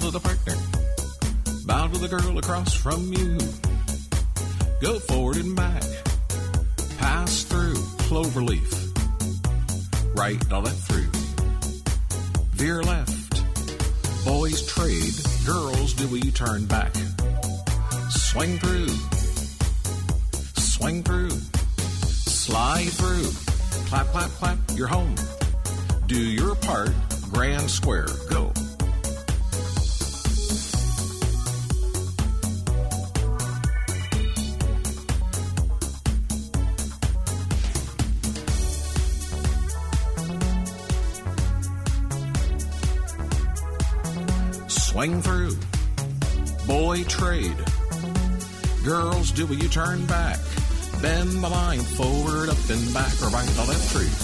to the partner. Bow to the girl across from you. Go forward and back. Pass through cloverleaf. Right or left through. Veer left. Boys trade. Girls do a U-turn back. Swing through. Swing through. Slide through. Clap, clap, clap. You're home. Do your part. Grand square. Go. Swing through. Boy trade. Girls do a U-turn back. Bend the line forward, up and back, or right or left through.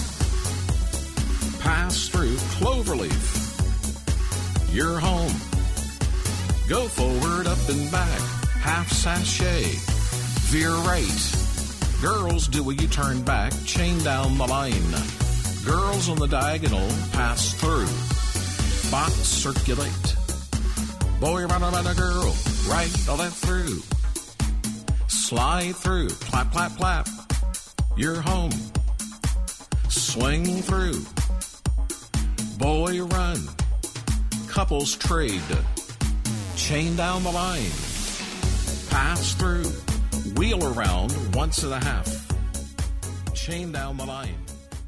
Pass through cloverleaf. You're home. Go forward, up and back. Half sachet. Veer right. Girls do a U-turn back. Chain down the line. Girls on the diagonal pass through. Box circulate. Boy run around a girl. Right or left through. Slide through. Clap, clap, clap. You're home. Swing through. Boy run. Couples trade. Chain down the line. Pass through. Wheel around once and a half. Chain down the line.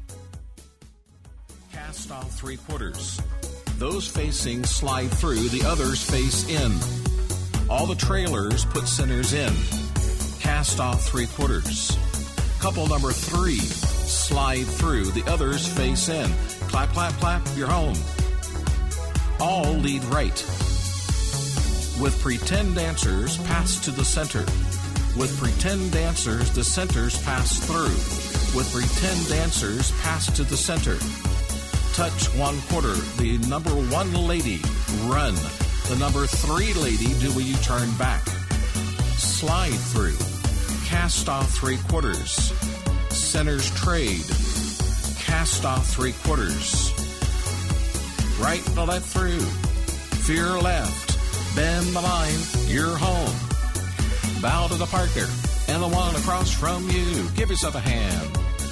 Cast off 3/4. Those facing slide through. The others face in. All the trailers put centers in. Cast off 3/4. Couple number 3. Slide through. The others face in. Clap, clap, clap. You're home. All lead right. With pretend dancers, pass to the center. With pretend dancers, the centers pass through. With pretend dancers, pass to the center. Touch 1/4. The number 1 lady, run. The number 3 lady, do a U-turn back. Slide through. Cast off 3/4. Centers trade. Cast off 3/4. Right or left through. Veer left. Bend the line. You're home. Bow to the partner and the one across from you. Give yourself a hand.